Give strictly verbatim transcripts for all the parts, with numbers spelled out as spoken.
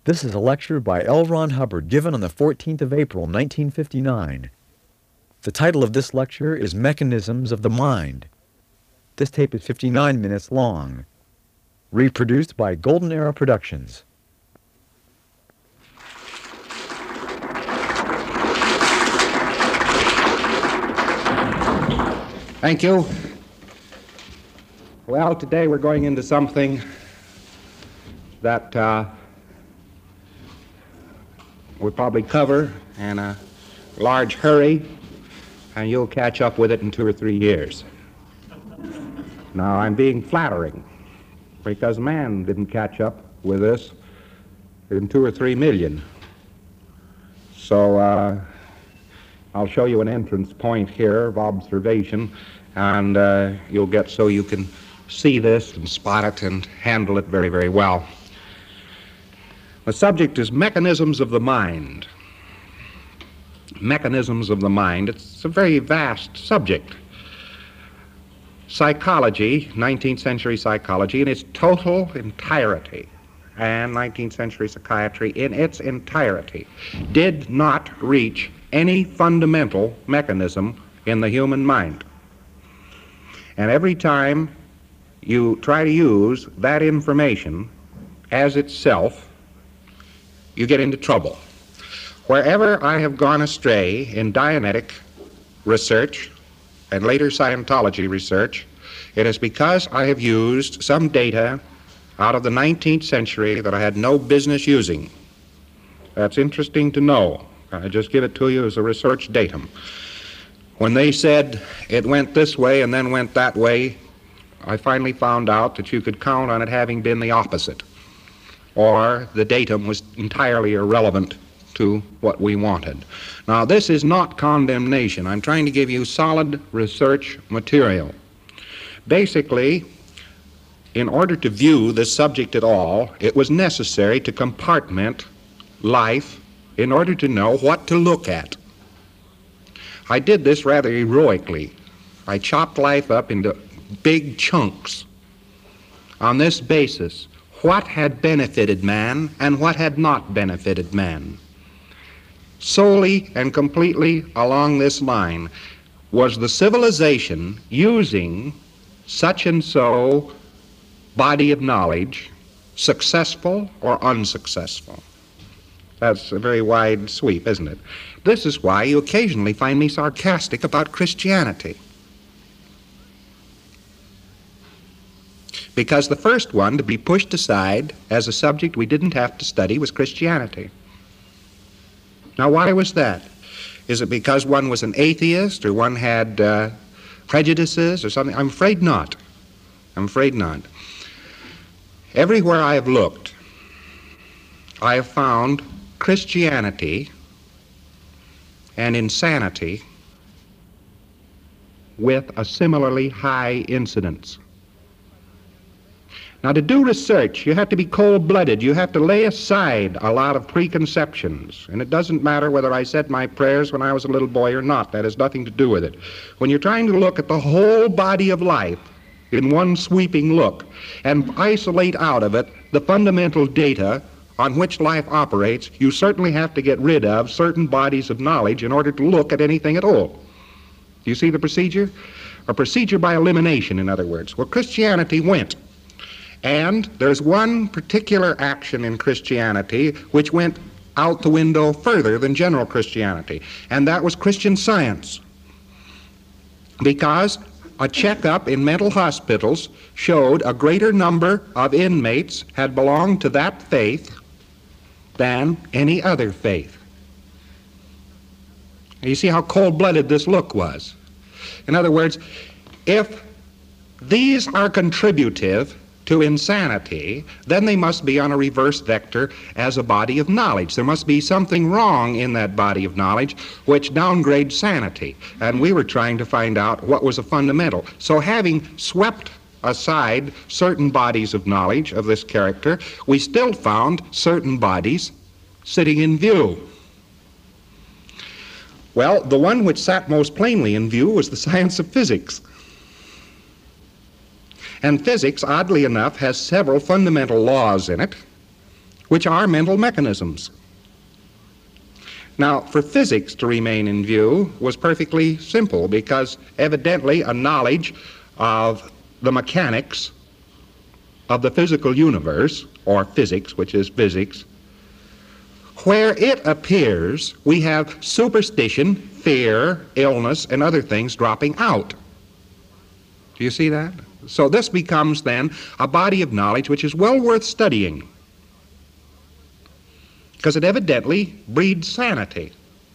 This is a lecture by L. Ron Hubbard given on the fourteenth of April, nineteen fifty-nine. The title of this lecture is Mechanisms of the Mind. This tape is fifty-nine minutes long. Reproduced by Golden Era Productions. Thank you. Well, today we're going into something that uh, we'll probably cover in a large hurry, and you'll catch up with it in two or three years. Now, I'm being flattering, because man didn't catch up with this in two or three million. So uh, I'll show you an entrance point here of observation, and uh, you'll get so you can see this and spot it and handle it very, very well. The subject is mechanisms of the mind. Mechanisms of the mind. It's a very vast subject. Psychology, nineteenth century psychology in its total entirety, and nineteenth century psychiatry in its entirety, did not reach any fundamental mechanism in the human mind. And every time you try to use that information as itself, you get into trouble. Wherever I have gone astray in Dianetic research and later Scientology research, it is because I have used some data out of the nineteenth century that I had no business using. That's interesting to know. I just give it to you as a research datum. When they said it went this way and then went that way, I finally found out that you could count on it having been the opposite, or the datum was entirely irrelevant to what we wanted. Now, this is not condemnation. I'm trying to give you solid research material. Basically, in order to view this subject at all, it was necessary to compartment life in order to know what to look at. I did this rather heroically. I chopped life up into big chunks. On this basis, what had benefited man and what had not benefited man. Solely and completely along this line was the civilization using such and so body of knowledge successful or unsuccessful. That's a very wide sweep, isn't it? This is why you occasionally find me sarcastic about Christianity. Because the first one to be pushed aside as a subject we didn't have to study was Christianity. Now, why was that? Is it because one was an atheist or one had uh, prejudices or something? I'm afraid not. I'm afraid not. Everywhere I have looked, I have found Christianity and insanity with a similarly high incidence. Now, to do research, you have to be cold-blooded. You have to lay aside a lot of preconceptions. And it doesn't matter whether I said my prayers when I was a little boy or not. That has nothing to do with it. When you're trying to look at the whole body of life in one sweeping look and isolate out of it the fundamental data on which life operates, you certainly have to get rid of certain bodies of knowledge in order to look at anything at all. Do you see the procedure? A procedure by elimination, in other words. Well, Christianity went. And there's one particular action in Christianity which went out the window further than general Christianity, and that was Christian Science. Because a checkup in mental hospitals showed a greater number of inmates had belonged to that faith than any other faith. You see how cold-blooded this look was. In other words, if these are contributive to insanity, then they must be on a reverse vector as a body of knowledge. There must be something wrong in that body of knowledge which downgrades sanity. And we were trying to find out what was a fundamental. So having swept aside certain bodies of knowledge of this character, we still found certain bodies sitting in view. Well, the one which sat most plainly in view was the science of physics. And physics, oddly enough, has several fundamental laws in it, which are mental mechanisms. Now, for physics to remain in view was perfectly simple, because evidently a knowledge of the mechanics of the physical universe, or physics, which is physics, where it appears we have superstition, fear, illness, and other things dropping out. Do you see that? So this becomes then a body of knowledge which is well worth studying, because it evidently breeds sanity.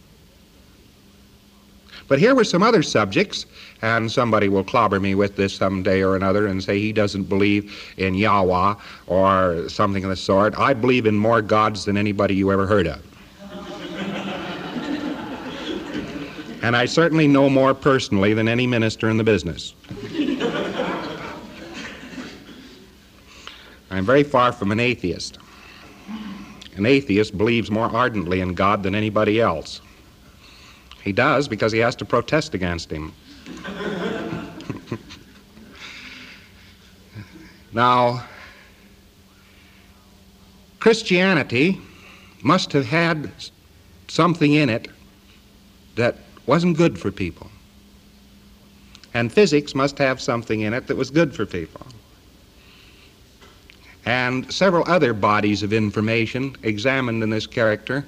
But here were some other subjects, and somebody will clobber me with this someday or another and say he doesn't believe in Yahweh or something of the sort. I believe in more gods than anybody you ever heard of. And I certainly know more personally than any minister in the business. I'm very far from an atheist. An atheist believes more ardently in God than anybody else. He does because he has to protest against him. Now, Christianity must have had something in it that wasn't good for people. And physics must have something in it that was good for people. And several other bodies of information examined in this character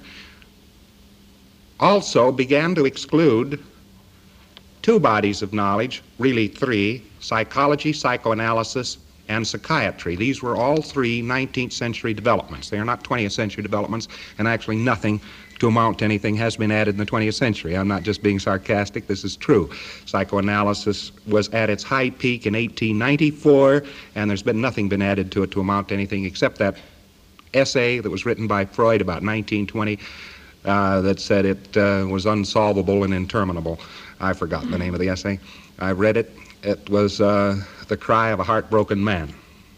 also began to exclude two bodies of knowledge, really three: psychology, psychoanalysis, and psychiatry. These were all three nineteenth century developments. They are not twentieth century developments, and actually nothing to amount to anything has been added in the twentieth century. I'm not just being sarcastic, this is true. Psychoanalysis was at its high peak in eighteen ninety-four, and there's been nothing been added to it to amount to anything except that essay that was written by Freud about nineteen twenty uh, that said it uh, was unsolvable and interminable. I've forgotten the name of the essay. I read it. It was uh, The Cry of a Heartbroken Man.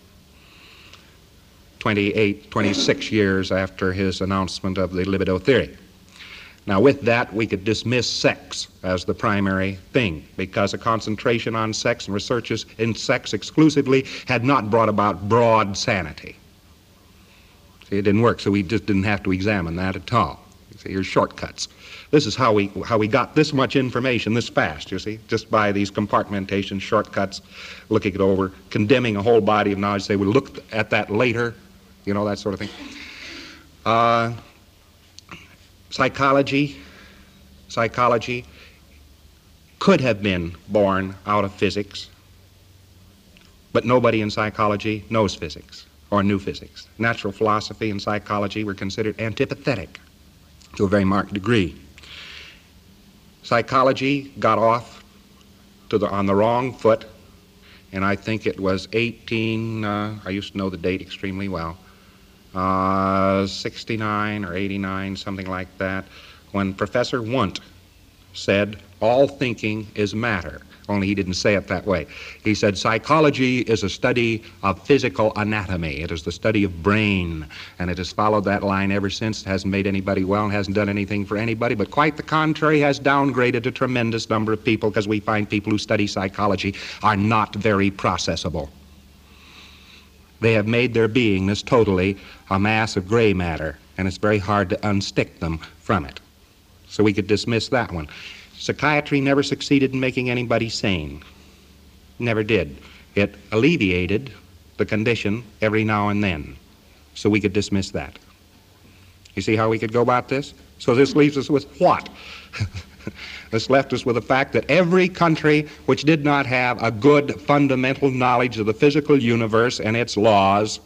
twenty-eight, twenty-six years after his announcement of the libido theory. Now, with that, we could dismiss sex as the primary thing, because a concentration on sex and researches in sex exclusively had not brought about broad sanity. See, it didn't work, so we just didn't have to examine that at all. You see, here's shortcuts. This is how we how we got this much information this fast, you see, just by these compartmentation shortcuts, looking it over, condemning a whole body of knowledge, say we'll look at that later, you know, that sort of thing. Uh, psychology, psychology could have been born out of physics, but nobody in psychology knows physics or knew physics. Natural philosophy and psychology were considered antipathetic to a very marked degree. Psychology got off to the, on the wrong foot, and I think it was eighteen, uh, I used to know the date extremely well, uh, sixty-nine or eighty-nine, something like that, when Professor Wundt said, all thinking is matter, only he didn't say it that way. He said, psychology is a study of physical anatomy. It is the study of brain, and it has followed that line ever since. It hasn't made anybody well and hasn't done anything for anybody, but quite the contrary, has downgraded a tremendous number of people, because we find people who study psychology are not very processable. They have made their beingness totally a mass of gray matter, and it's very hard to unstick them from it. So we could dismiss that one. Psychiatry never succeeded in making anybody sane. Never did. It alleviated the condition every now and then. So we could dismiss that. You see how we could go about this? So this leaves us with what? This left us with the fact that every country which did not have a good fundamental knowledge of the physical universe and its laws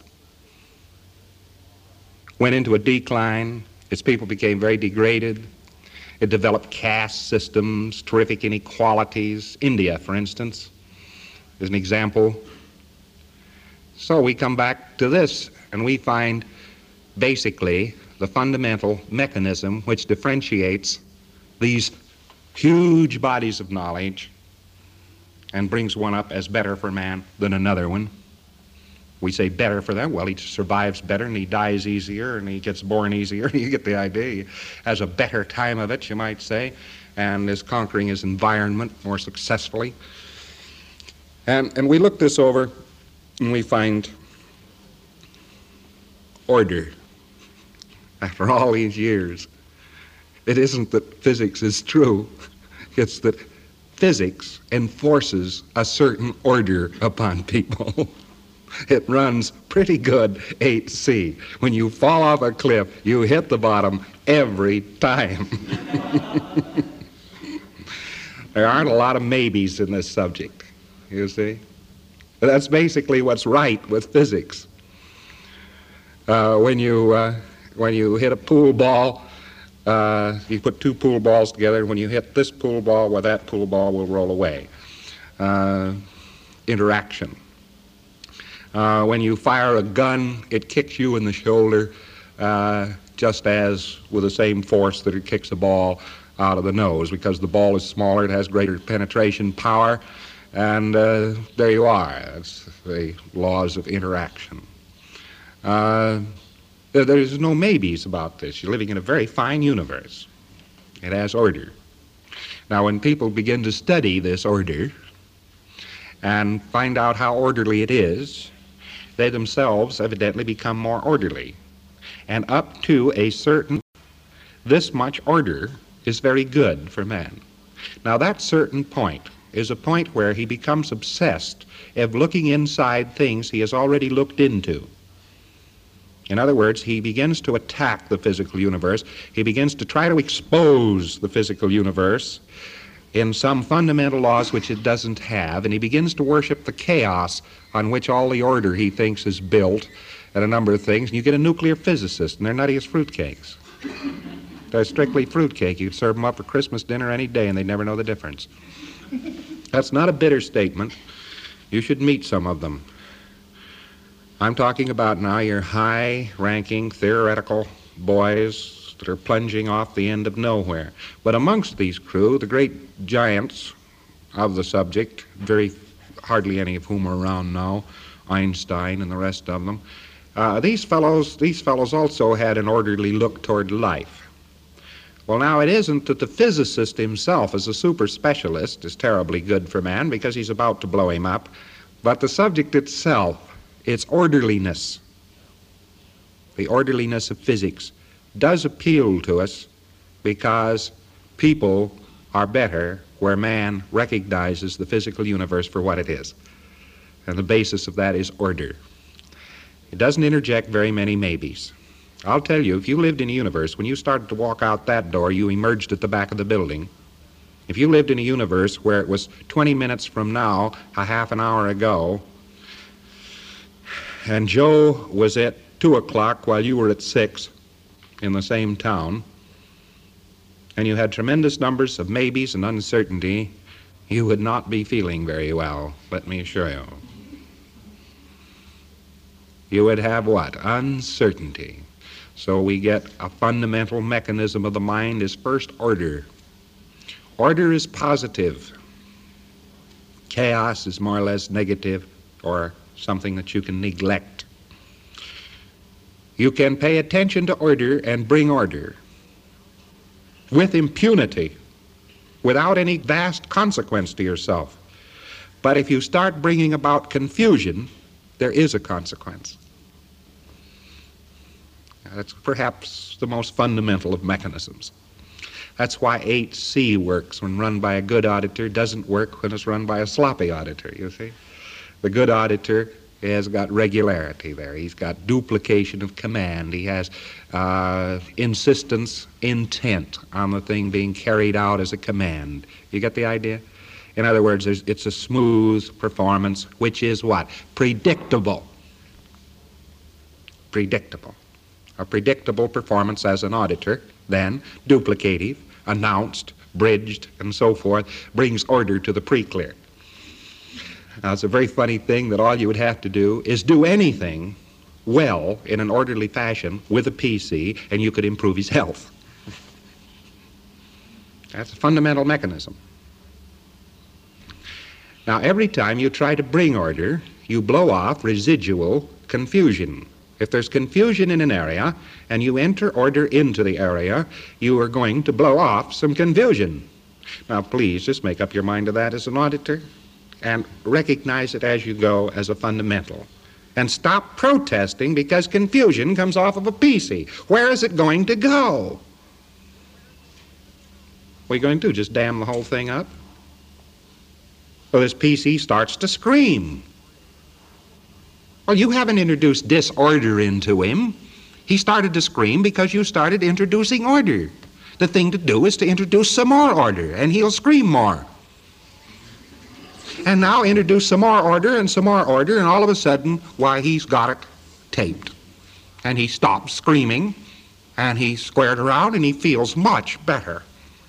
went into a decline. Its people became very degraded. It developed caste systems, terrific inequalities. India, for instance, is an example. So we come back to this, and we find basically the fundamental mechanism which differentiates these huge bodies of knowledge and brings one up as better for man than another one. We say better for them. Well, he survives better, and he dies easier, and he gets born easier. You get the idea. He has a better time of it, you might say, and is conquering his environment more successfully. And, and we look this over, and we find order. after all these years. It isn't that physics is true, it's that physics enforces a certain order upon people. It runs pretty good eight C. When you fall off a cliff, you hit the bottom every time. There aren't a lot of maybes in this subject, you see. But that's basically what's right with physics. Uh, when you uh, when you hit a pool ball, uh, you put two pool balls together. When you hit this pool ball, well, that pool ball will roll away. Uh, interaction. Uh, when you fire a gun, it kicks you in the shoulder, uh, just as with the same force that it kicks a ball out of the nose. Because the ball is smaller, it has greater penetration power, and uh, there you are. That's the laws of interaction. Uh, there, there's no maybes about this. You're living in a very fine universe. It has order. Now, when people begin to study this order and find out how orderly it is, they themselves evidently become more orderly. And up to a certain, this much order is very good for man. Now, that certain point is a point where he becomes obsessed of looking inside things he has already looked into. In other words, he begins to attack the physical universe. He begins to try to expose the physical universe in some fundamental laws which it doesn't have, and he begins to worship the chaos on which all the order he thinks is built, and a number of things, and you get a nuclear physicist, and they're nutty as fruitcakes. They're strictly fruitcake. You could serve them up for Christmas dinner any day, and they'd never know the difference. That's not a bitter statement. You should meet some of them. I'm talking about now your high-ranking theoretical boys that are plunging off the end of nowhere. But amongst these crew, the great giants of the subject, very hardly any of whom are around now, Einstein and the rest of them, uh, these fellows, these fellows also had an orderly look toward life. Well, now, it isn't that the physicist himself, as a super specialist, is terribly good for man because he's about to blow him up, but the subject itself, its orderliness, the orderliness of physics, does appeal to us because people are better where man recognizes the physical universe for what it is. And the basis of that is order. It doesn't interject very many maybes. I'll tell you, if you lived in a universe, when you started to walk out that door, you emerged at the back of the building. If you lived in a universe where it was twenty minutes from now, a half an hour ago, and Joe was at two o'clock while you were at six in the same town, and you had tremendous numbers of maybes and uncertainty, you would not be feeling very well, let me assure you. You would have what? Uncertainty. So we get a fundamental mechanism of the mind is first order. Order is positive. Chaos is more or less negative or something that you can neglect. You can pay attention to order and bring order with impunity, without any vast consequence to yourself. But if you start bringing about confusion, there is a consequence. That's perhaps the most fundamental of mechanisms. That's why eight C works when run by a good auditor, doesn't work when it's run by a sloppy auditor, you see. The good auditor has got regularity there. He's got duplication of command. He has uh, insistence, intent on the thing being carried out as a command. You get the idea? In other words, there's, it's a smooth performance, which is what? Predictable. Predictable. A predictable performance as an auditor, then duplicative, announced, bridged, and so forth, brings order to the pre-clear. Now, it's a very funny thing that all you would have to do is do anything well in an orderly fashion with a P C, and you could improve his health. That's a fundamental mechanism. Now, every time you try to bring order, you blow off residual confusion. If there's confusion in an area and you enter order into the area, you are going to blow off some confusion. Now, please just make up your mind to that as an auditor and recognize it as you go as a fundamental. and stop protesting because confusion comes off of a P C. Where is it going to go? What are you going to do, just dam the whole thing up? Well, this P C starts to scream. Well, you haven't introduced disorder into him. He started to scream because you started introducing order. The thing to do is to introduce some more order, and he'll scream more. And now introduce some more order and some more order, and all of a sudden, why, he's got it taped. And he stops screaming, and he's squared around, and he feels much better.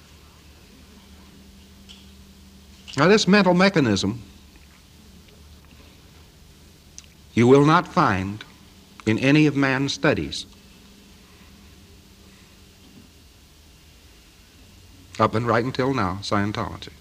Now, this mental mechanism you will not find in any of man's studies. Up and right until now, Scientology.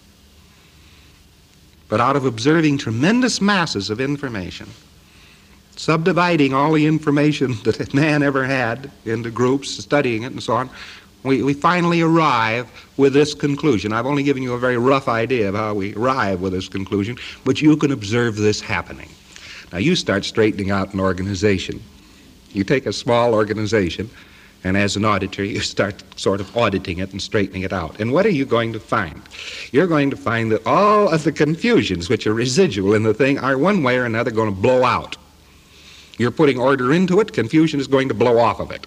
But out of observing tremendous masses of information, subdividing all the information that man ever had into groups, studying it and so on, we, we finally arrive with this conclusion. I've only given you a very rough idea of how we arrive with this conclusion, but you can observe this happening. Now, you start straightening out an organization. You take a small organization, and as an auditor, you start sort of auditing it and straightening it out. And what are you going to find? You're going to find that all of the confusions which are residual in the thing are one way or another going to blow out. You're putting order into it, confusion is going to blow off of it.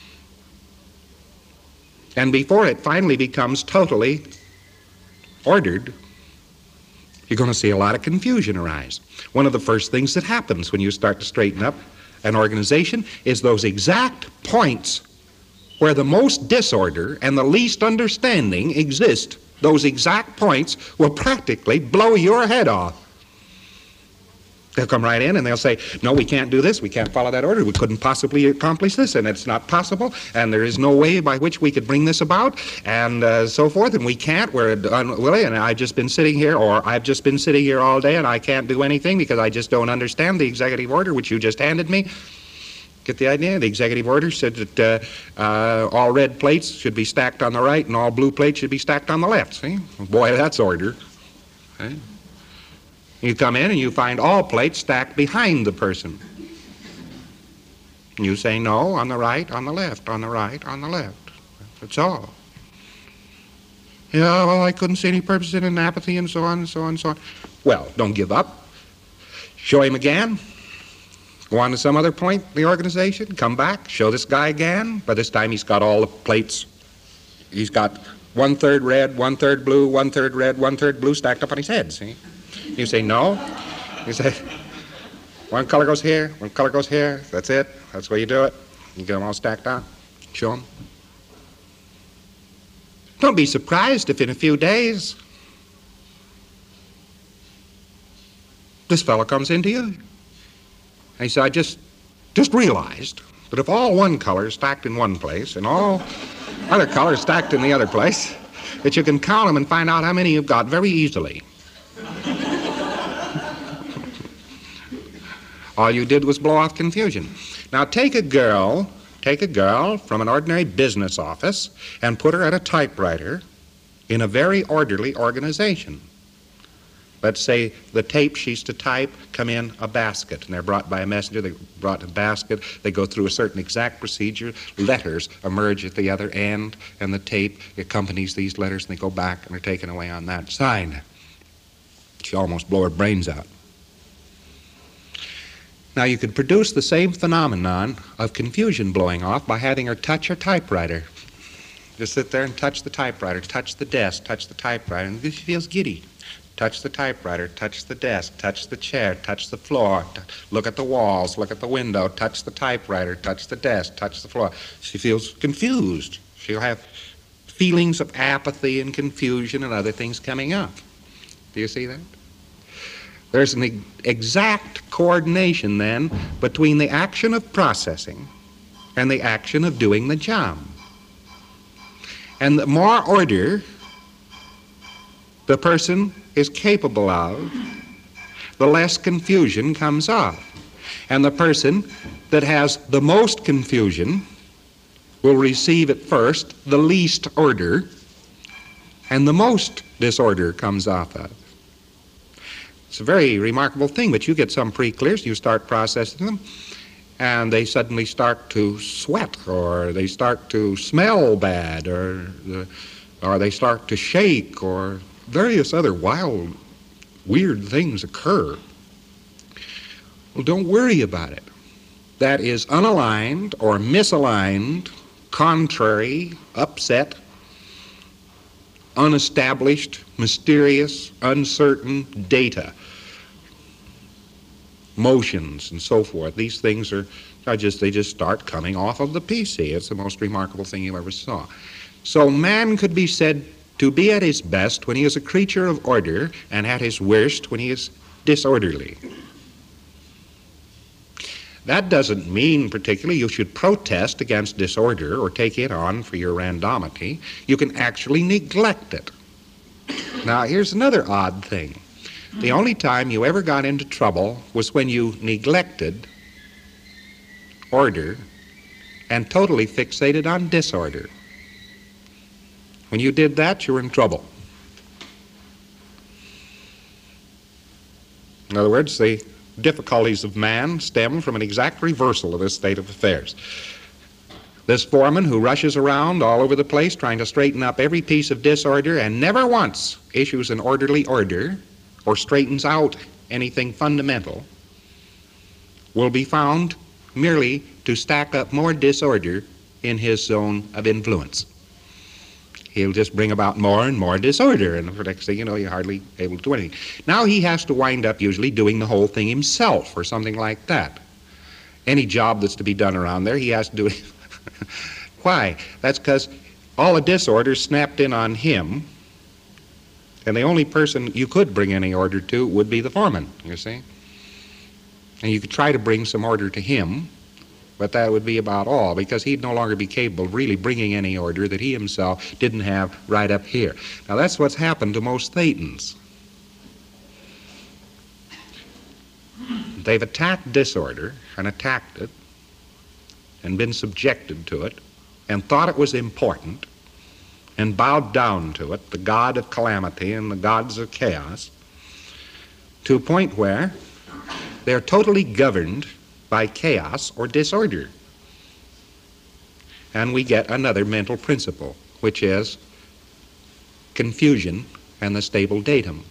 And before it finally becomes totally ordered, you're going to see a lot of confusion arise. One of the first things that happens when you start to straighten up an organization is those exact points where the most disorder and the least understanding exist. Those exact points will practically blow your head off. They'll come right in and they'll say, no, we can't do this, we can't follow that order, we couldn't possibly accomplish this, and it's not possible, and there is no way by which we could bring this about, and uh, so forth, and we can't, we're unwilling, and I've just been sitting here, or I've just been sitting here all day, and I can't do anything because I just don't understand the executive order which you just handed me. Get the idea? The executive order said that uh, uh, all red plates should be stacked on the right, and all blue plates should be stacked on the left. See? Boy, that's order. Okay? You come in and you find all plates stacked behind the person. You say, no, on the right, on the left, on the right, on the left. That's all. Yeah, well, I couldn't see any purpose in it, and apathy, and so on, and so on, and so on. Well, don't give up. Show him again. Go on to some other point in the organization. Come back. Show this guy again. By this time, he's got all the plates. He's got one-third red, one-third blue, one-third red, one-third blue stacked up on his head, see? You say, no. You say, one color goes here, one color goes here. That's it. That's the way you do it. You get them all stacked on. Show them. Don't be surprised if in a few days this fellow comes into you. And he said, I just, just realized that if all one color is stacked in one place and all other colors stacked in the other place, that you can count them and find out how many you've got very easily. All you did was blow off confusion. Now take a girl, take a girl from an ordinary business office and put her at a typewriter in a very orderly organization. Let's say the tape she's to type come in a basket, and they're brought by a messenger, they're brought in a basket, they go through a certain exact procedure, letters emerge at the other end, and the tape accompanies these letters, and they go back and are taken away on that side. She almost blew her brains out. Now you could produce the same phenomenon of confusion blowing off by having her touch her typewriter. Just sit there and touch the typewriter, touch the desk, touch the typewriter, and she feels giddy. Touch the typewriter, touch the desk, touch the chair, touch the floor, t- look at the walls, look at the window, touch the typewriter, touch the desk, touch the floor. She feels confused. She'll have feelings of apathy and confusion and other things coming up. Do you see that? There's an exact coordination then between the action of processing and the action of doing the job. And the more order the person is capable of, the less confusion comes off. And the person that has the most confusion will receive at first the least order, and the most disorder comes off of. It's a very remarkable thing, but you get some pre-clears, you start processing them, and they suddenly start to sweat, or they start to smell bad, or, the, or they start to shake, or various other wild, weird things occur. Well, don't worry about it. That is unaligned or misaligned, contrary, upset, unestablished, mysterious, uncertain data, motions and so forth. These things are, are just, they just start coming off of the P C. It's the most remarkable thing you ever saw. So man could be said to be at his best when he is a creature of order, and at his worst when he is disorderly. That doesn't mean particularly you should protest against disorder or take it on for your randomity. You can actually neglect it. Now, here's another odd thing. The only time you ever got into trouble was when you neglected order and totally fixated on disorder. When you did that, you were in trouble. In other words, the difficulties of man stem from an exact reversal of this state of affairs. This foreman who rushes around all over the place trying to straighten up every piece of disorder and never once issues an orderly order or straightens out anything fundamental will be found merely to stack up more disorder in his zone of influence. He'll just bring about more and more disorder, and the next thing you know, you're hardly able to do anything. Now he has to wind up usually doing the whole thing himself or something like that. Any job that's to be done around there, he has to do it. Why? That's because all the disorder snapped in on him, and the only person you could bring any order to would be the foreman, you see. And you could try to bring some order to him, but that would be about all, because he'd no longer be capable of really bringing any order that he himself didn't have right up here. Now that's what's happened to most Thetans. They've attacked disorder and attacked it and been subjected to it and thought it was important and bowed down to it, the god of calamity and the gods of chaos, to a point where they're totally governed by chaos or disorder. And we get another mental principle, which is confusion and the stable datum.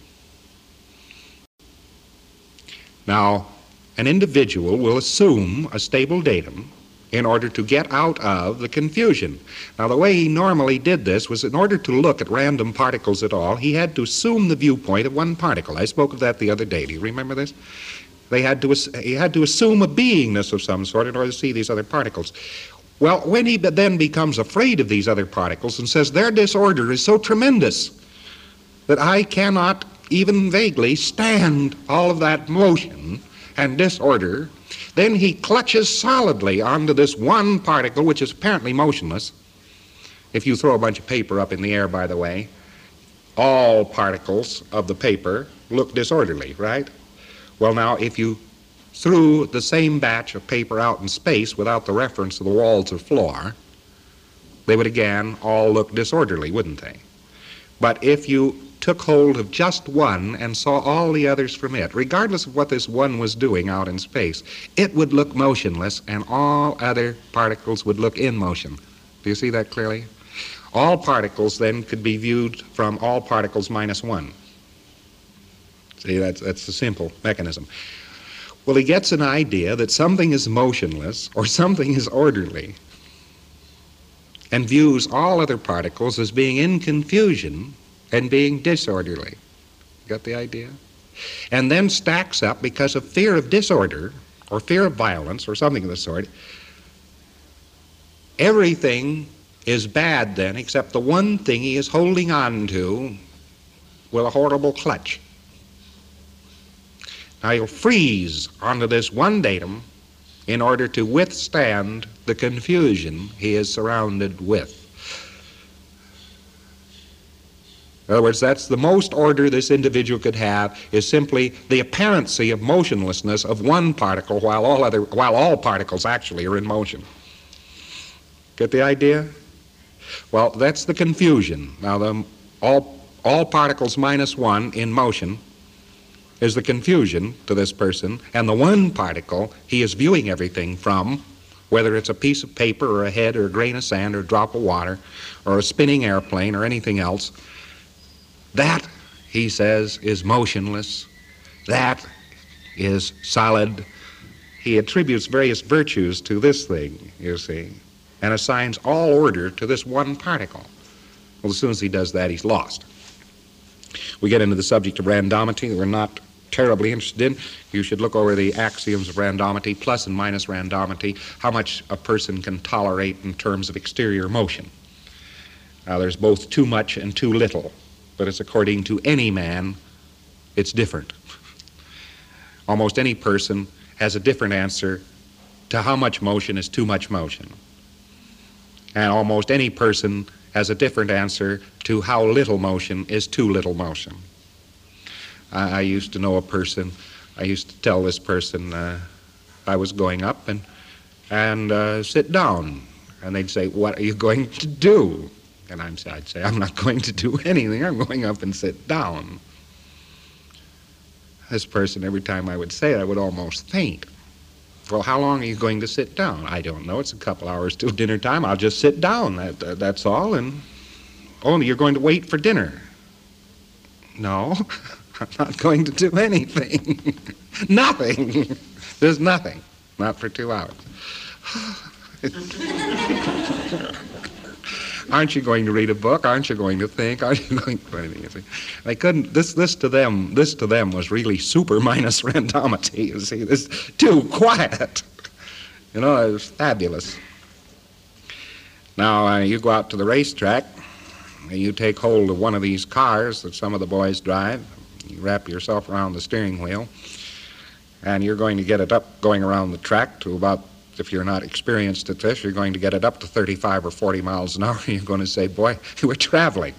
Now, an individual will assume a stable datum in order to get out of the confusion. Now, the way he normally did this was, in order to look at random particles at all, he had to assume the viewpoint of one particle. I spoke of that the other day. Do you remember this? They had to, he had to assume a beingness of some sort in order to see these other particles. Well, when he then becomes afraid of these other particles and says their disorder is so tremendous that I cannot even vaguely stand all of that motion and disorder, then he clutches solidly onto this one particle, which is apparently motionless. If you throw a bunch of paper up in the air, by the way, all particles of the paper look disorderly, right? Well, now, if you threw the same batch of paper out in space without the reference to the walls or floor, they would again all look disorderly, wouldn't they? But if you took hold of just one and saw all the others from it, regardless of what this one was doing out in space, it would look motionless and all other particles would look in motion. Do you see that clearly? All particles then could be viewed from all particles minus one. See, that's, that's the simple mechanism. Well, he gets an idea that something is motionless or something is orderly and views all other particles as being in confusion and being disorderly. Got the idea? And then stacks up, because of fear of disorder or fear of violence or something of the sort, everything is bad then except the one thing he is holding on to with a horrible clutch. Now he'll freeze onto this one datum in order to withstand the confusion he is surrounded with. In other words, that's the most order this individual could have, is simply the apparency of motionlessness of one particle while all other, while all particles actually are in motion. Get the idea? Well, that's the confusion. Now, the, all, all particles minus one in motion is the confusion to this person, and the one particle he is viewing everything from, whether it's a piece of paper or a head or a grain of sand or a drop of water or a spinning airplane or anything else, that, he says, is motionless. That is solid. He attributes various virtues to this thing, you see, and assigns all order to this one particle. Well, as soon as he does that, he's lost. We get into the subject of randomity that we're not terribly interested in. You should look over the axioms of randomity, plus and minus randomity, how much a person can tolerate in terms of exterior motion. Now, there's both too much and too little, but it's according to any man, it's different. Almost any person has a different answer to how much motion is too much motion. And almost any person has a different answer to how little motion is too little motion. I, I used to know a person, I used to tell this person uh, I was going up and, and uh, sit down. And they'd say, what are you going to do? And I'm, I'd say, I'm not going to do anything. I'm going up and sit down. This person, every time I would say it, I would almost faint. Well, how long are you going to sit down? I don't know. It's a couple hours till dinner time. I'll just sit down. That, uh, that's all. And only you're going to wait for dinner. No, I'm not going to do anything. Nothing. There's nothing. Not for two hours. Aren't you going to read a book? Aren't you going to think? Aren't you going to do anything? You see? They couldn't. This, this to them, this to them was really super minus randomity. You see, this too quiet. You know, it was fabulous. Now uh, you go out to the racetrack, and you take hold of one of these cars that some of the boys drive. You wrap yourself around the steering wheel, and you're going to get it up, going around the track to about. If you're not experienced at this, you're going to get it up to thirty-five or forty miles an hour, and you're going to say, boy, we're traveling.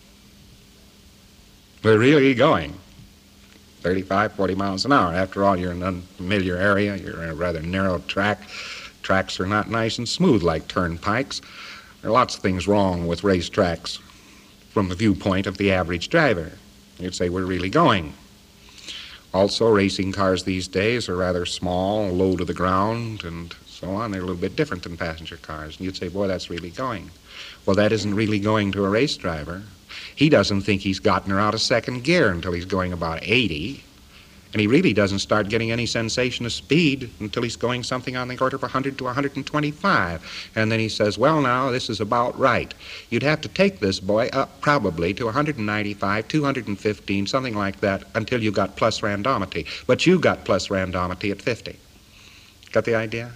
We're really going thirty-five, forty miles an hour. After all, you're in an unfamiliar area. You're in a rather narrow track. Tracks are not nice and smooth like turnpikes. There are lots of things wrong with racetracks from the viewpoint of the average driver. You'd say, we're really going. Also, racing cars these days are rather small, low to the ground, and so on. They're a little bit different than passenger cars. And you'd say, boy, that's really going. Well, that isn't really going to a race driver. He doesn't think he's gotten her out of second gear until he's going about eighty. And he really doesn't start getting any sensation of speed until he's going something on the order of one hundred to one hundred twenty-five. And then he says, well, now, this is about right. You'd have to take this boy up probably to one hundred ninety-five, two hundred fifteen, something like that, until you got plus randomity. But you got plus randomity at fifty. Got the idea?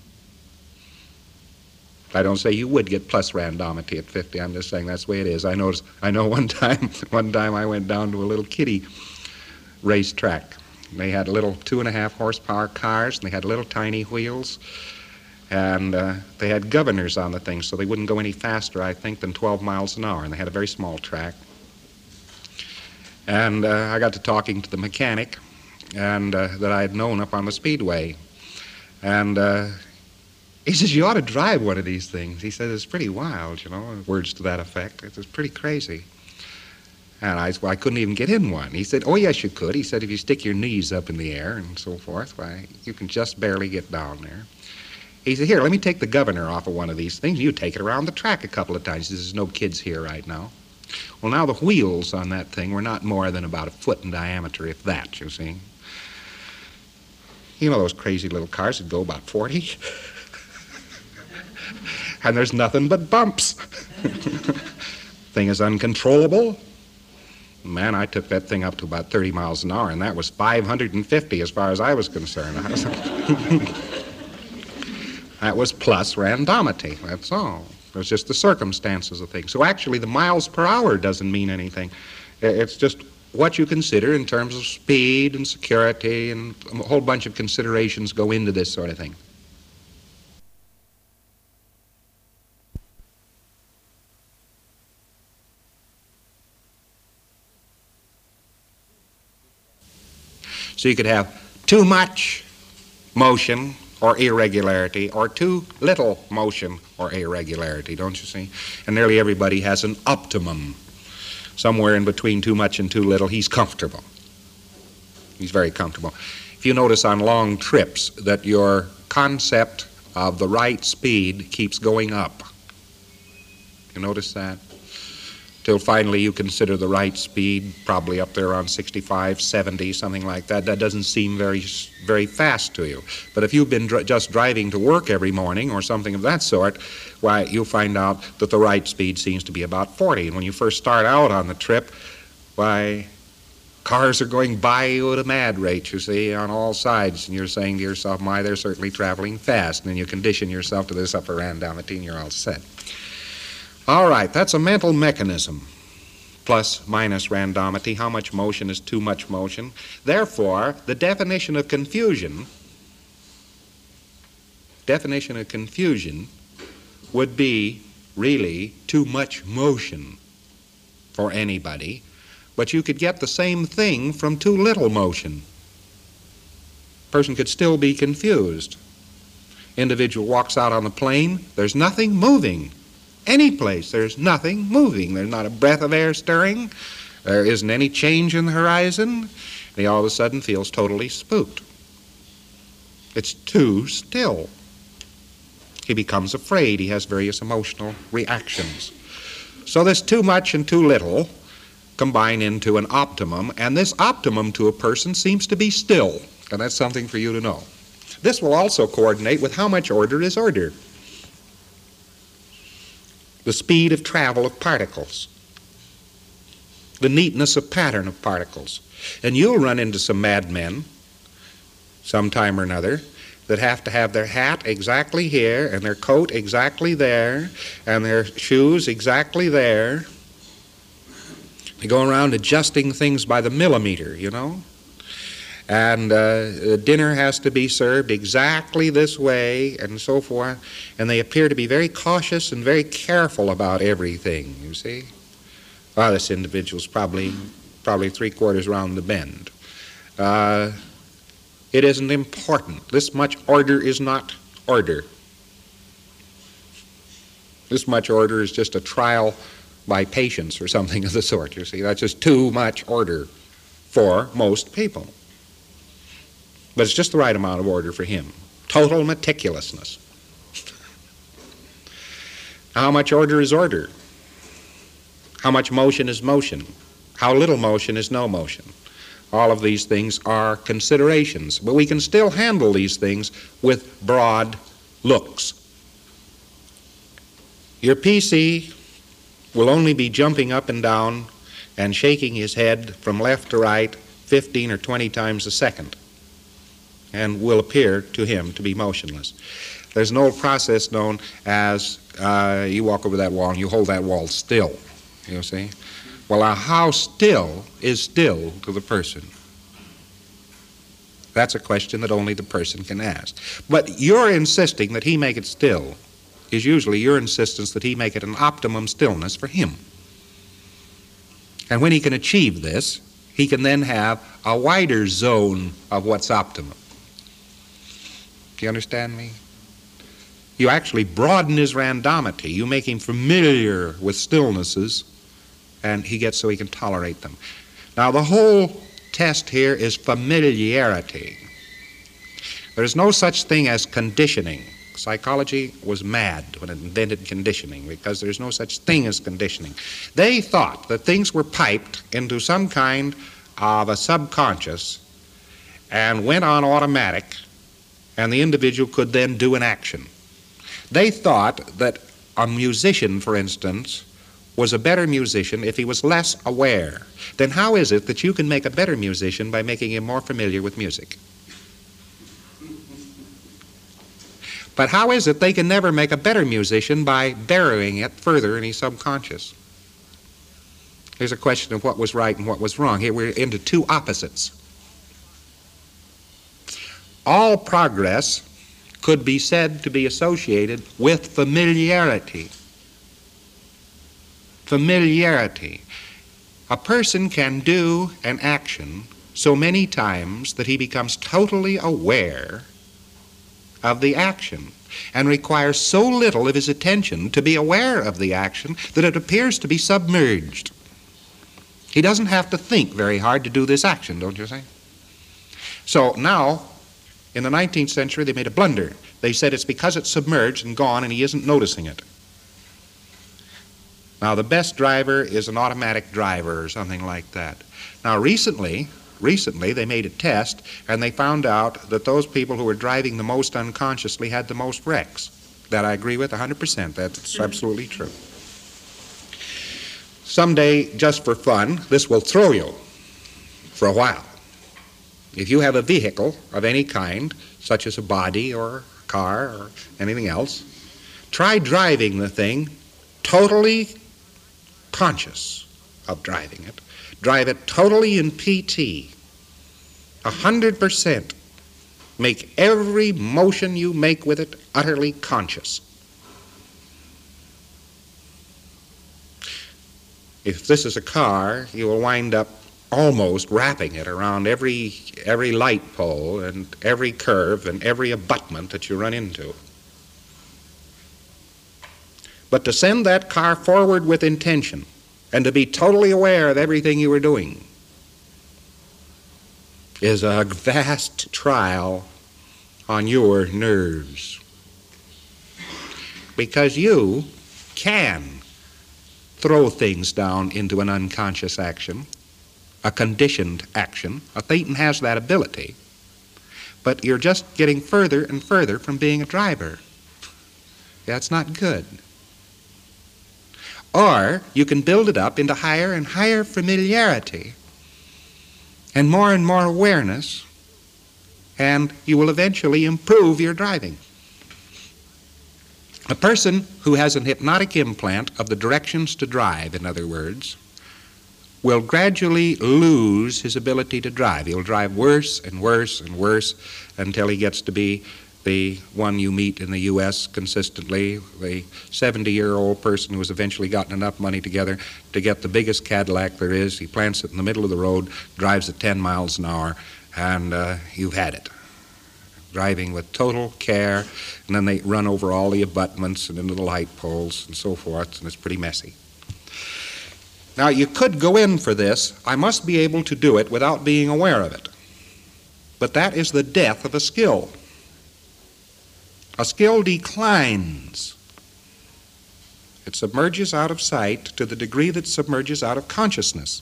I don't say you would get plus randomity at fifty. I'm just saying that's the way it is. I know, I know one time, one time I went down to a little kiddie racetrack. They had little two and a half horsepower cars, and they had little tiny wheels, and uh, they had governors on the thing, so they wouldn't go any faster, I think, than twelve miles an hour, and they had a very small track. And uh, I got to talking to the mechanic, and uh, that I had known up on the speedway, and uh, he says, you ought to drive one of these things. He says, it's pretty wild, you know, words to that effect. It's pretty crazy. And I, well, I couldn't even get in one. He said, oh, yes, you could. He said, if you stick your knees up in the air and so forth, why, you can just barely get down there. He said, here, let me take the governor off of one of these things. You take it around the track a couple of times. There's no kids here right now. Well, now the wheels on that thing were not more than about a foot in diameter, if that, you see. You know those crazy little cars that go about forty? And there's nothing but bumps. Thing is uncontrollable. Man, I took that thing up to about thirty miles an hour, and that was five hundred fifty as far as I was concerned. That was plus randomity, that's all. It was just the circumstances of things. So actually, the miles per hour doesn't mean anything. It's just what you consider in terms of speed and security, and a whole bunch of considerations go into this sort of thing. So you could have too much motion or irregularity, or too little motion or irregularity, don't you see? And nearly everybody has an optimum. Somewhere in between too much and too little, he's comfortable. He's very comfortable. If you notice on long trips that your concept of the right speed keeps going up. You notice that? Till finally you consider the right speed probably up there around sixty-five, seventy, something like that. That doesn't seem very very fast to you. But if you've been dr- just driving to work every morning or something of that sort, why, you'll find out that the right speed seems to be about forty. And when you first start out on the trip, why, cars are going by you at a mad rate, you see, on all sides. And you're saying to yourself, my, they're certainly traveling fast. And then you condition yourself to this upper randomity and you're all set. All right, that's a mental mechanism. Plus, minus randomity. How much motion is too much motion? Therefore, the definition of confusion, definition of confusion would be really too much motion for anybody. But you could get the same thing from too little motion. Person could still be confused. Individual walks out on the plane, there's nothing moving. Any place, there's nothing moving. There's not a breath of air stirring. There isn't any change in the horizon. And he all of a sudden feels totally spooked. It's too still. He becomes afraid. He has various emotional reactions. So this too much and too little combine into an optimum, and this optimum to a person seems to be still, and that's something for you to know. This will also coordinate with how much order is order. The speed of travel of particles, the neatness of pattern of particles. And you'll run into some madmen sometime or another that have to have their hat exactly here and their coat exactly there and their shoes exactly there. They go around adjusting things by the millimeter, you know. And uh, dinner has to be served exactly this way and so forth. And they appear to be very cautious and very careful about everything, you see. Well, this individual's probably, probably three quarters round the bend. Uh, it isn't important. This much order is not order. This much order is just a trial by patience or something of the sort, you see. That's just too much order for most people. But it's just the right amount of order for him. Total meticulousness. How much order is order? How much motion is motion? How little motion is no motion? All of these things are considerations, but we can still handle these things with broad looks. Your P C will only be jumping up and down and shaking his head from left to right fifteen or twenty times a second, and will appear to him to be motionless. There's an old process known as uh, you walk over that wall and you hold that wall still, you see. Well, now, how still is still to the person? That's a question that only the person can ask. But your insisting that he make it still is usually your insistence that he make it an optimum stillness for him. And when he can achieve this, he can then have a wider zone of what's optimum. Do you understand me? You actually broaden his randomity. You make him familiar with stillnesses, and he gets so he can tolerate them. Now, the whole test here is familiarity. There's no such thing as conditioning. Psychology was mad when it invented conditioning, because there's no such thing as conditioning. They thought that things were piped into some kind of a subconscious and went on automatic, and the individual could then do an action. They thought that a musician, for instance, was a better musician if he was less aware. Then how is it that you can make a better musician by making him more familiar with music? But how is it they can never make a better musician by burying it further in his subconscious? Here's a question of what was right and what was wrong. Here we're into two opposites. All progress could be said to be associated with familiarity. Familiarity. A person can do an action so many times that he becomes totally aware of the action and requires so little of his attention to be aware of the action that it appears to be submerged. He doesn't have to think very hard to do this action, don't you think? So now, in the nineteenth century, they made a blunder. They said it's because it's submerged and gone and he isn't noticing it. Now, the best driver is an automatic driver or something like that. Now, recently, recently they made a test and they found out that those people who were driving the most unconsciously had the most wrecks. That I agree with one hundred percent. That's absolutely true. Someday, just for fun, this will throw you for a while. If you have a vehicle of any kind, such as a body or a car or anything else, try driving the thing totally conscious of driving it. Drive it totally in P T, a hundred percent. Make every motion you make with it utterly conscious. If this is a car, you will wind up almost wrapping it around every every light pole and every curve and every abutment that you run into. But to send that car forward with intention and to be totally aware of everything you were doing is a vast trial on your nerves. Because you can throw things down into an unconscious action, a conditioned action. A Thetan has that ability, but you're just getting further and further from being a driver. That's not good. Or you can build it up into higher and higher familiarity and more and more awareness, and you will eventually improve your driving. A person who has an hypnotic implant of the directions to drive, in other words, will gradually lose his ability to drive. He'll drive worse and worse and worse until he gets to be the one you meet in the U S consistently, the seventy-year-old person who has eventually gotten enough money together to get the biggest Cadillac there is. He plants it in the middle of the road, drives at ten miles an hour, and uh, you've had it. Driving with total care, and then they run over all the abutments and into the light poles and so forth, and it's pretty messy. Now, you could go in for this. I must be able to do it without being aware of it. But that is the death of a skill. A skill declines. It submerges out of sight to the degree that it submerges out of consciousness.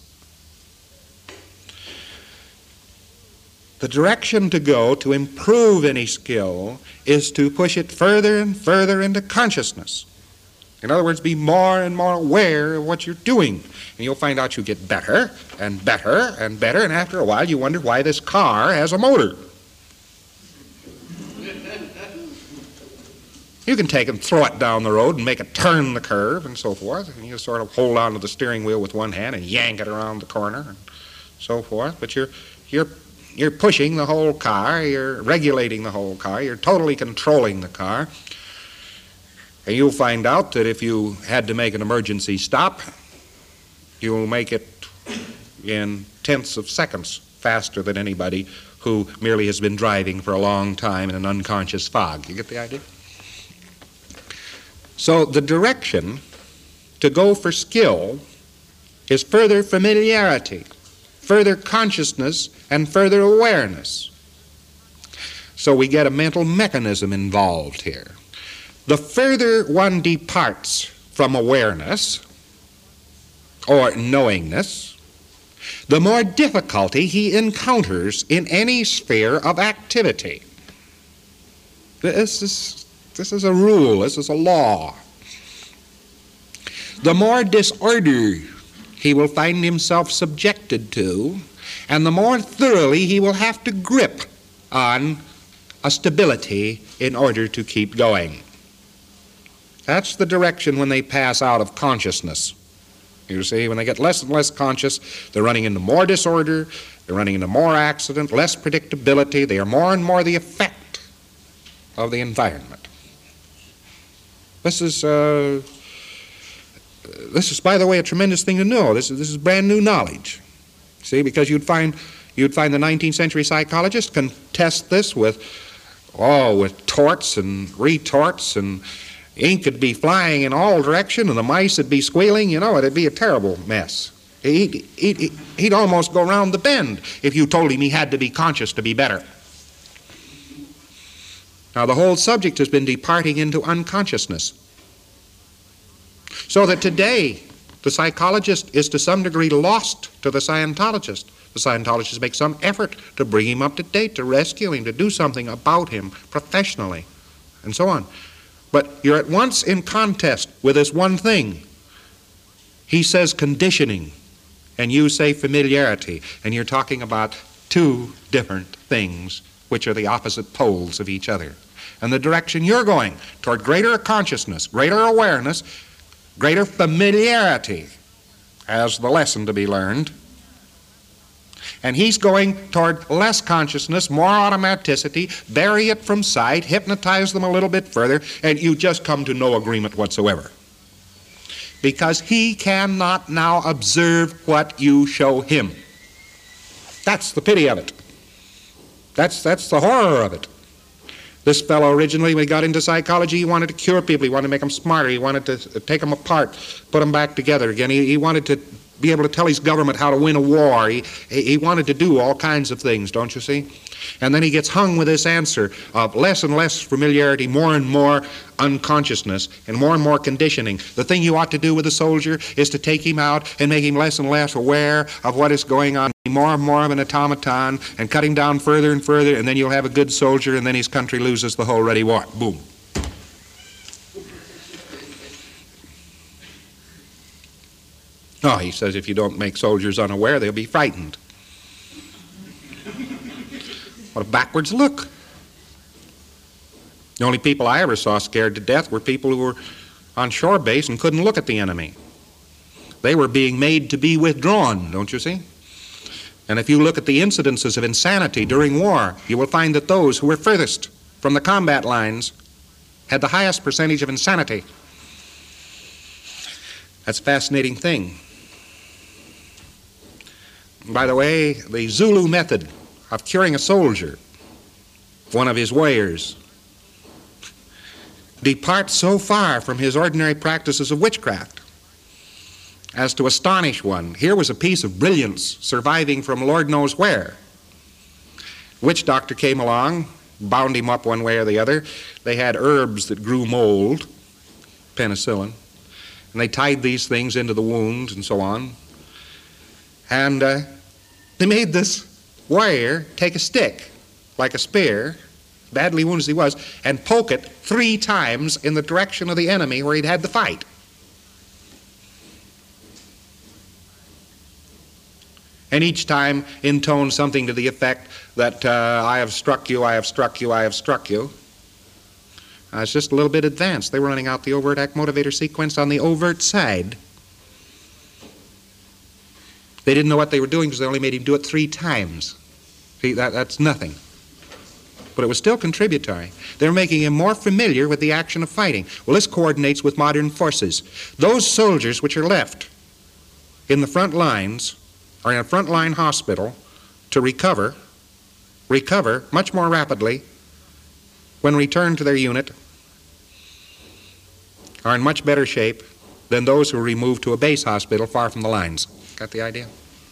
The direction to go to improve any skill is to push it further and further into consciousness. In other words, be more and more aware of what you're doing. And you'll find out you get better and better and better, and after a while you wonder why this car has a motor. You can take and throw it down the road and make it turn the curve and so forth. And you sort of hold on to the steering wheel with one hand and yank it around the corner and so forth. But you're, you're, you're pushing the whole car, you're regulating the whole car, you're totally controlling the car. And you'll find out that if you had to make an emergency stop, you'll make it in tenths of seconds faster than anybody who merely has been driving for a long time in an unconscious fog. You get the idea? So the direction to go for skill is further familiarity, further consciousness, and further awareness. So we get a mental mechanism involved here. The further one departs from awareness or knowingness, the more difficulty he encounters in any sphere of activity. This is, this is a rule, this is a law. The more disorder he will find himself subjected to, and the more thoroughly he will have to grip on a stability in order to keep going. That's the direction when they pass out of consciousness. You see, when they get less and less conscious, they're running into more disorder, they're running into more accident, less predictability, they are more and more the effect of the environment. This is, uh, this is, by the way, a tremendous thing to know. This is, this is brand new knowledge. See, because you'd find, you'd find the nineteenth century psychologists can test this with, oh, with torts and retorts, and ink would be flying in all directions and the mice would be squealing. You know, it'd be a terrible mess. He'd, he'd, he'd almost go round the bend if you told him he had to be conscious to be better. Now, the whole subject has been departing into unconsciousness. So that today, the psychologist is to some degree lost to the Scientologist. The Scientologists make some effort to bring him up to date, to rescue him, to do something about him professionally, and so on. But you're at once in contest with this one thing. He says conditioning, and you say familiarity, and you're talking about two different things which are the opposite poles of each other. And the direction you're going toward greater consciousness, greater awareness, greater familiarity as the lesson to be learned. And he's going toward less consciousness, more automaticity, bury it from sight, hypnotize them a little bit further, and you just come to no agreement whatsoever. Because he cannot now observe what you show him. That's the pity of it. That's, that's the horror of it. This fellow originally, when he got into psychology, he wanted to cure people. He wanted to make them smarter. He wanted to take them apart, put them back together again. He, he wanted to be able to tell his government how to win a war. He, he wanted to do all kinds of things, don't you see? And then he gets hung with this answer of less and less familiarity, more and more unconsciousness, and more and more conditioning. The thing you ought to do with a soldier is to take him out and make him less and less aware of what is going on, more and more of an automaton, and cut him down further and further, and then you'll have a good soldier, and then his country loses the whole ready war. Boom. Oh, he says if you don't make soldiers unaware, they'll be frightened. What a backwards look. The only people I ever saw scared to death were people who were on shore base and couldn't look at the enemy. They were being made to be withdrawn, don't you see? And if you look at the incidences of insanity during war, you will find that those who were furthest from the combat lines had the highest percentage of insanity. That's a fascinating thing. By the way, the Zulu method of curing a soldier, one of his warriors, departs so far from his ordinary practices of witchcraft as to astonish one. Here was a piece of brilliance surviving from Lord knows where. Witch doctor came along, bound him up one way or the other. They had herbs that grew mold, penicillin, and they tied these things into the wounds and so on. And uh, they made this warrior take a stick, like a spear, badly wounded as he was, and poke it three times in the direction of the enemy where he'd had the fight. And each time intone something to the effect that uh, I have struck you, I have struck you, I have struck you. Uh, it's just a little bit advanced. They were running out the overt act motivator sequence on the overt side. They didn't know what they were doing because they only made him do it three times. See, that, that's nothing. But it was still contributory. They were making him more familiar with the action of fighting. Well, this coordinates with modern forces. Those soldiers which are left in the front lines or in a frontline hospital to recover, recover much more rapidly when returned to their unit, are in much better shape than those who are removed to a base hospital far from the lines. Got the idea?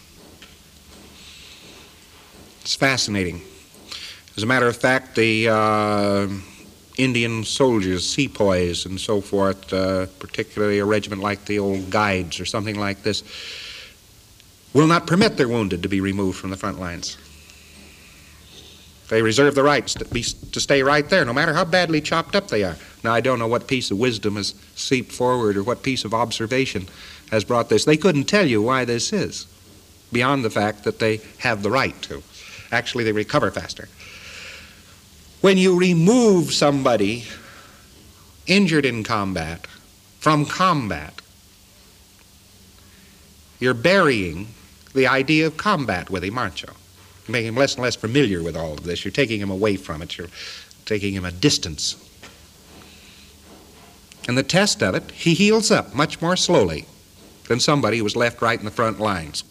It's fascinating. As a matter of fact, the uh, Indian soldiers, sepoys and so forth, uh, particularly a regiment like the old Guides or something like this, will not permit their wounded to be removed from the front lines. They reserve the right to, be, to stay right there, no matter how badly chopped up they are. Now, I don't know what piece of wisdom has seeped forward or what piece of observation has brought this. They couldn't tell you why this is, beyond the fact that they have the right to. Actually, they recover faster. When you remove somebody injured in combat from combat, you're burying the idea of combat with him, aren't you? You're making him less and less familiar with all of this. You're taking him away from it. You're taking him a distance. And the test of it, he heals up much more slowly than somebody who was left right in the front lines.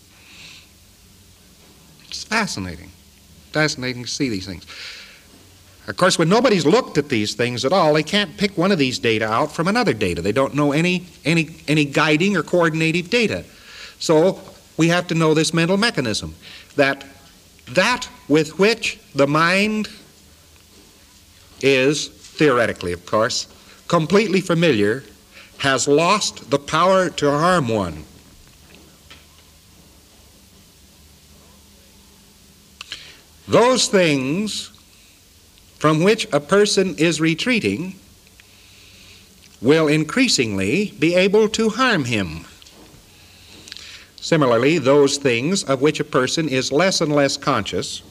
It's fascinating. Fascinating to see these things. Of course, when nobody's looked at these things at all, they can't pick one of these data out from another data. They don't know any, any, any guiding or coordinative data. So we have to know this mental mechanism, that that with which the mind is, theoretically of course, completely familiar, has lost the power to harm one. Those things from which a person is retreating will increasingly be able to harm him. Similarly, those things of which a person is less and less conscious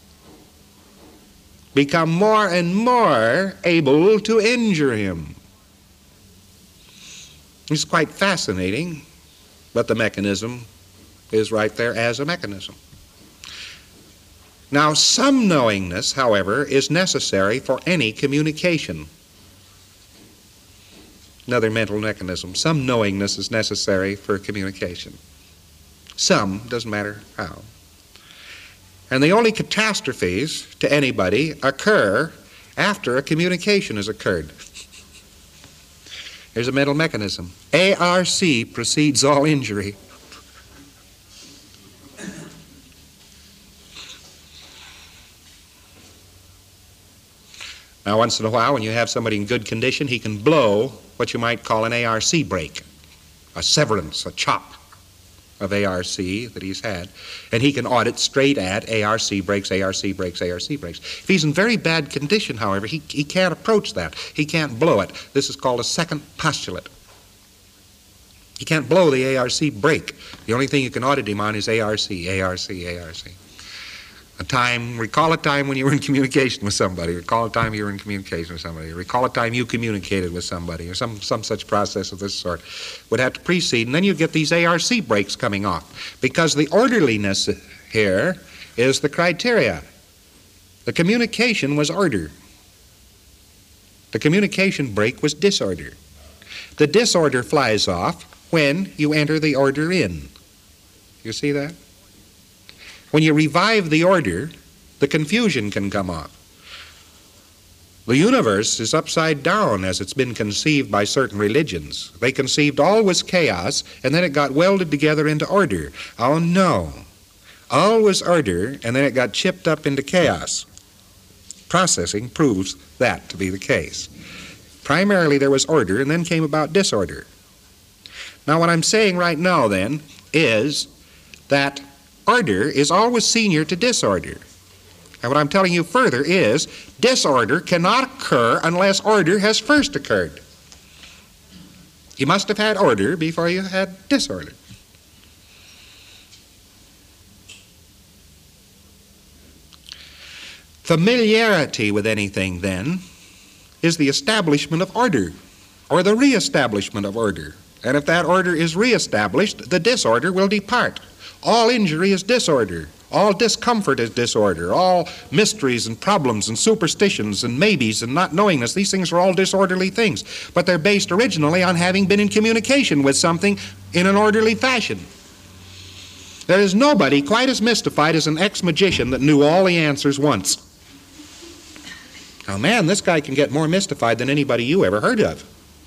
become more and more able to injure him. It's quite fascinating, but the mechanism is right there as a mechanism. Now, some knowingness, however, is necessary for any communication. Another mental mechanism. Some knowingness is necessary for communication. Some, doesn't matter how. And the only catastrophes to anybody occur after a communication has occurred. Here's a mental mechanism. A R C precedes all injury. Now, once in a while, when you have somebody in good condition, he can blow what you might call an A R C break, a severance, a chop of A R C that he's had, and he can audit straight at A R C breaks, A R C breaks, A R C breaks. If he's in very bad condition, however, he, he can't approach that. He can't blow it. This is called a second postulate. He can't blow the A R C break. The only thing you can audit him on is A R C, A R C, A R C. A time, recall a time when you were in communication with somebody. Recall a time you were in communication with somebody. Recall a time you communicated with somebody, or some, some such process of this sort would have to precede, and then you get these A R C breaks coming off, because the orderliness here is the criteria. The communication was order. The communication break was disorder. The disorder flies off when you enter the order in. You see that? When you revive the order, the confusion can come off. The universe is upside down as it's been conceived by certain religions. They conceived all was chaos, and then it got welded together into order. Oh no. All was order, and then it got chipped up into chaos. Processing proves that to be the case. Primarily there was order, and then came about disorder. Now what I'm saying right now then is that order is always senior to disorder. And what I'm telling you further is disorder cannot occur unless order has first occurred. You must have had order before you had disorder. Familiarity with anything, then, is the establishment of order, or the reestablishment of order. And if that order is reestablished, the disorder will depart. All injury is disorder. All discomfort is disorder. All mysteries and problems and superstitions and maybes and not knowingness, these things are all disorderly things. But they're based originally on having been in communication with something in an orderly fashion. There is nobody quite as mystified as an ex-magician that knew all the answers once. Now, man, this guy can get more mystified than anybody you ever heard of.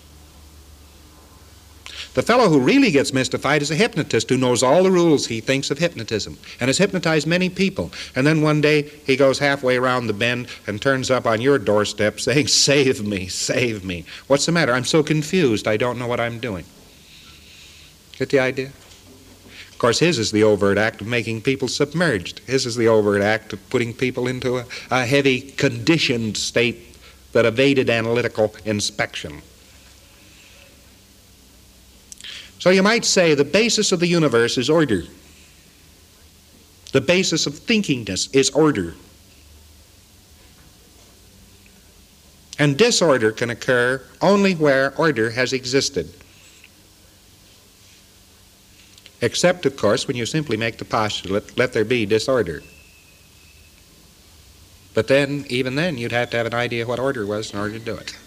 The fellow who really gets mystified is a hypnotist who knows all the rules, he thinks, of hypnotism, and has hypnotized many people. And then one day he goes halfway around the bend and turns up on your doorstep saying, "Save me, save me." What's the matter? I'm so confused, I don't know what I'm doing. Get the idea? Of course, his is the overt act of making people submerged. His is the overt act of putting people into a, a heavy, conditioned state that evaded analytical inspection. So you might say the basis of the universe is order. The basis of thinkingness is order. And disorder can occur only where order has existed. Except, of course, when you simply make the postulate, let there be disorder. But then, even then, you'd have to have an idea what order was in order to do it.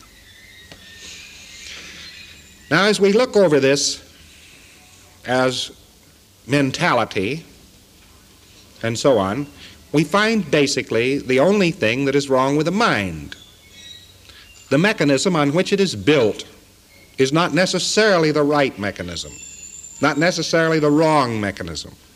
Now, as we look over this as mentality and so on, we find basically the only thing that is wrong with the mind. The mechanism on which it is built is not necessarily the right mechanism, not necessarily the wrong mechanism.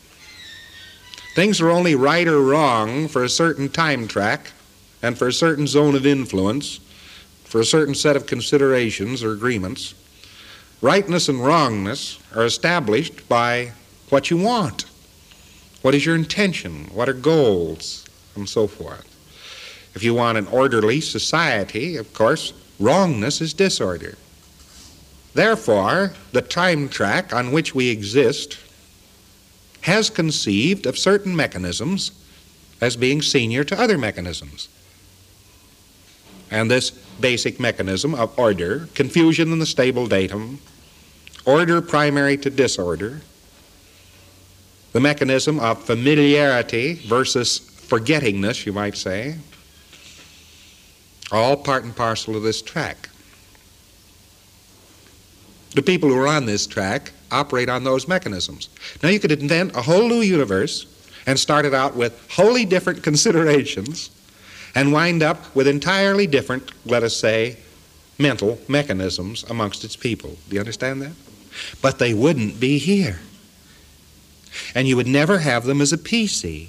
Things are only right or wrong for a certain time track and for a certain zone of influence, for a certain set of considerations or agreements. Rightness and wrongness are established by what you want. What is your intention? What are goals? And so forth. If you want an orderly society, of course, wrongness is disorder. Therefore, the time track on which we exist has conceived of certain mechanisms as being senior to other mechanisms. And this basic mechanism of order, confusion in the stable datum, order primary to disorder, the mechanism of familiarity versus forgettingness, you might say, all part and parcel of this track. The people who are on this track operate on those mechanisms. Now you could invent a whole new universe and start it out with wholly different considerations and wind up with entirely different, let us say, mental mechanisms amongst its people. Do you understand that? But they wouldn't be here. And you would never have them as a P C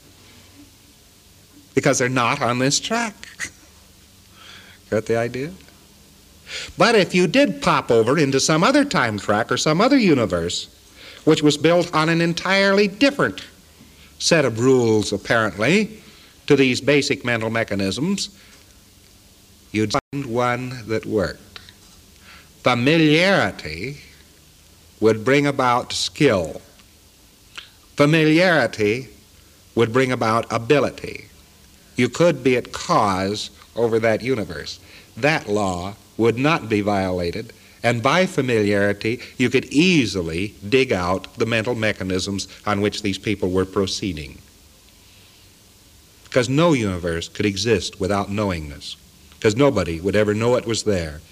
because they're not on this track. Got the idea? But if you did pop over into some other time track or some other universe which was built on an entirely different set of rules, apparently, to these basic mental mechanisms, you'd find one that worked. Familiarity would bring about skill. Familiarity would bring about ability. You could be at cause over that universe. That law would not be violated, and by familiarity you could easily dig out the mental mechanisms on which these people were proceeding. Because no universe could exist without knowingness, because nobody would ever know it was there.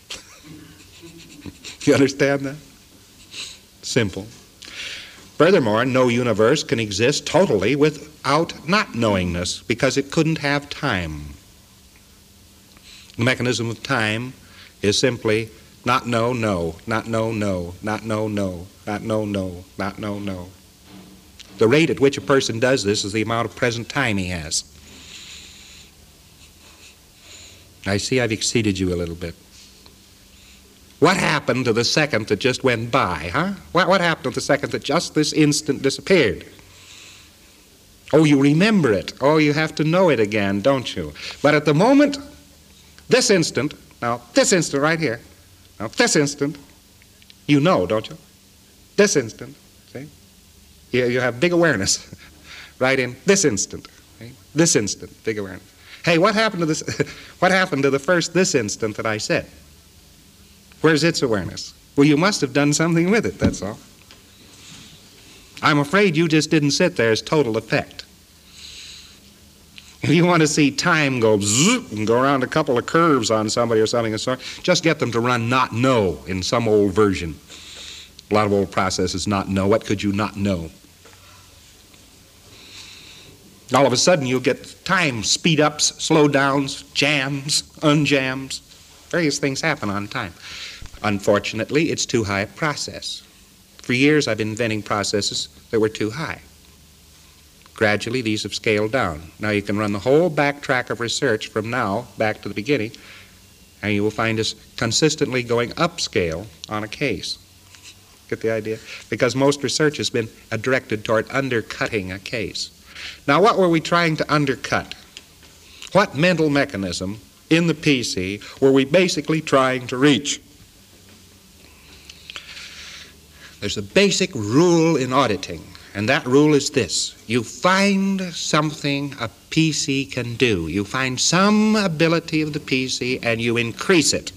You understand that? Simple. Furthermore, no universe can exist totally without not knowingness, because it couldn't have time. The mechanism of time is simply not know, no, not know, no, not know, no, not know, no, not know, no. The rate at which a person does this is the amount of present time he has. I see I've exceeded you a little bit. What happened to the second that just went by, huh? What, what happened to the second that just this instant disappeared? Oh, you remember it. Oh, you have to know it again, don't you? But at the moment, this instant, now this instant right here, now this instant, you know, don't you? This instant, see? You, you have big awareness right in this instant. See? This instant, big awareness. Hey, what happened to this? What happened to the first this instant that I said? Where's its awareness? Well, you must have done something with it, that's all. I'm afraid you just didn't sit there as total effect. If you want to see time go zoop and go around a couple of curves on somebody or something of the sort, just get them to run not know in some old version. A lot of old processes not know. What could you not know? All of a sudden you'll get time speed-ups, slow-downs, jams, unjams. Various things happen on time. Unfortunately, it's too high a process. For years I've been inventing processes that were too high. Gradually, these have scaled down. Now you can run the whole backtrack of research from now back to the beginning, and you will find us consistently going upscale on a case. Get the idea? Because most research has been uh, directed toward undercutting a case. Now, what were we trying to undercut? What mental mechanism in the P C were we basically trying to reach? There's a basic rule in auditing, and that rule is this. You find something a P C can do. You find some ability of the P C and you increase it.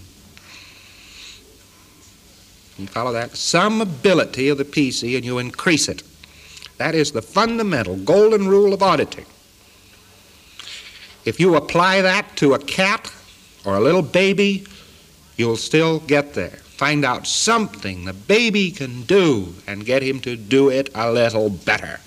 You follow that? Some ability of the P C and you increase it. That is the fundamental golden rule of auditing. If you apply that to a cat or a little baby, you'll still get there. Find out something the baby can do and get him to do it a little better.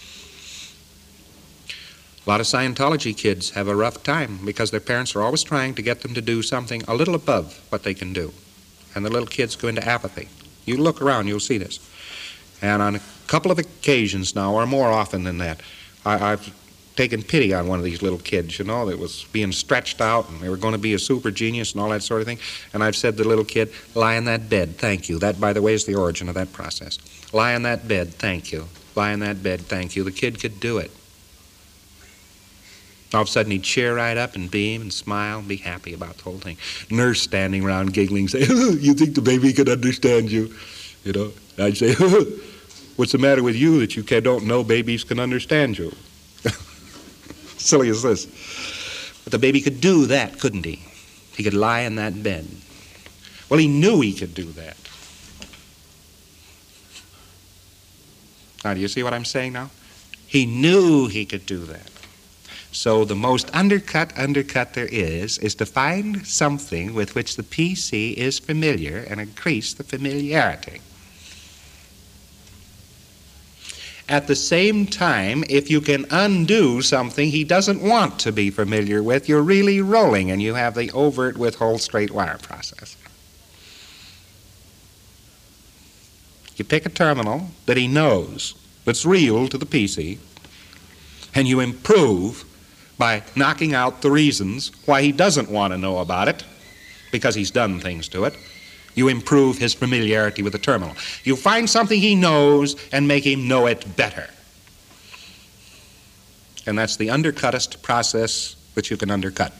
A lot of Scientology kids have a rough time because their parents are always trying to get them to do something a little above what they can do. And the little kids go into apathy. You look around, you'll see this. And on a couple of occasions now, or more often than that, I, I've taken pity on one of these little kids, you know, that was being stretched out and they were going to be a super genius and all that sort of thing. And I've said to the little kid, lie in that bed, thank you. That, by the way, is the origin of that process. Lie in that bed, thank you. Lie in that bed, thank you. The kid could do it. All of a sudden he'd cheer right up and beam and smile and be happy about the whole thing. Nurse standing around giggling, say, you think the baby could understand you? You know, I'd say, what's the matter with you that you don't know babies can understand you? Silly as this. But the baby could do that, couldn't he? He could lie in that bed. Well, he knew he could do that. Now, do you see what I'm saying now? He knew he could do that. So the most undercut undercut there is, is to find something with which the P C is familiar and increase the familiarity. At the same time, if you can undo something he doesn't want to be familiar with, you're really rolling and you have the overt withhold straight wire process. You pick a terminal that he knows, that's real to the P C, and you improve by knocking out the reasons why he doesn't want to know about it, because he's done things to it. You improve his familiarity with the terminal. You find something he knows and make him know it better. And that's the undercuttest process that you can undercut.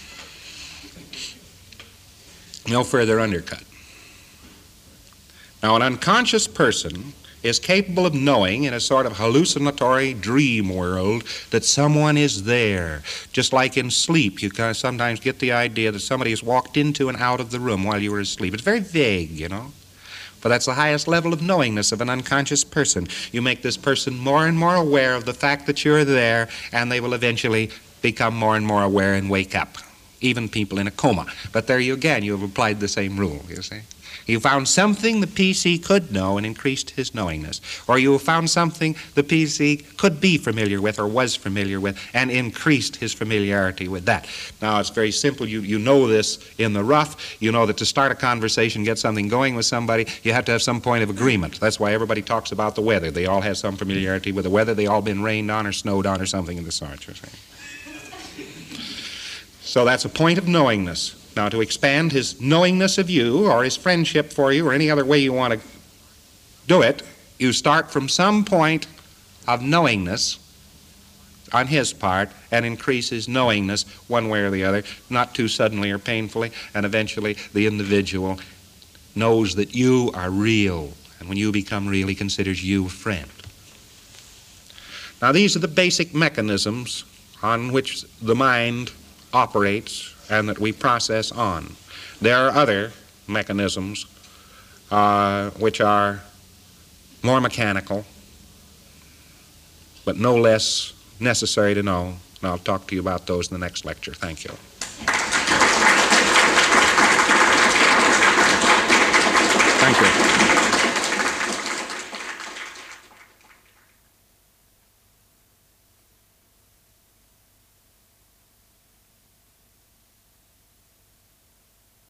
No further undercut. Now, an unconscious person is capable of knowing in a sort of hallucinatory dream world that someone is there. Just like in sleep, you kind of sometimes get the idea that somebody has walked into and out of the room while you were asleep. It's very vague, you know. But that's the highest level of knowingness of an unconscious person. You make this person more and more aware of the fact that you're there, and they will eventually become more and more aware and wake up. Even people in a coma. But there you again, you have applied the same rule, you see. You found something the P C could know and increased his knowingness. Or you found something the P C could be familiar with or was familiar with and increased his familiarity with that. Now, it's very simple. You, you know this in the rough. You know that to start a conversation, get something going with somebody, you have to have some point of agreement. That's why everybody talks about the weather. They all have some familiarity with the weather. They all been rained on or snowed on or something of the sort. So that's a point of knowingness. Now, to expand his knowingness of you or his friendship for you or any other way you want to do it, you start from some point of knowingness on his part and increase his knowingness one way or the other, not too suddenly or painfully, and eventually the individual knows that you are real, and when you become real, he considers you a friend. Now, these are the basic mechanisms on which the mind operates and that we process on. There are other mechanisms uh, which are more mechanical, but no less necessary to know, and I'll talk to you about those in the next lecture. Thank you. Thank you.